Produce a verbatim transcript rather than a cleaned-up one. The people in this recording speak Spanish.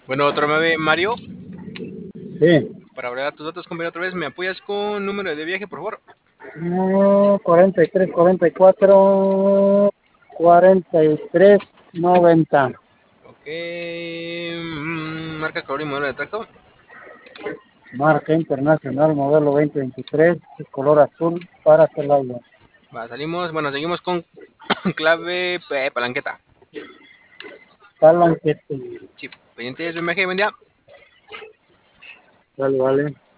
Bueno, otra vez, Mario. Sí. Para abrevar tus datos, compañero, otra vez, ¿me apoyas con número de viaje, por favor? No, cuarenta y tres, cuarenta y cuatro, cuarenta y tres, noventa. Ok. mm, Marca, color y modelo de tracto. Marca internacional, modelo veinte veintitrés, color azul para Celaya. Va, salimos. Bueno, seguimos con clave eh, palanqueta. Palanquete. Sí, pendientes de viaje, buen día. Vale, vale.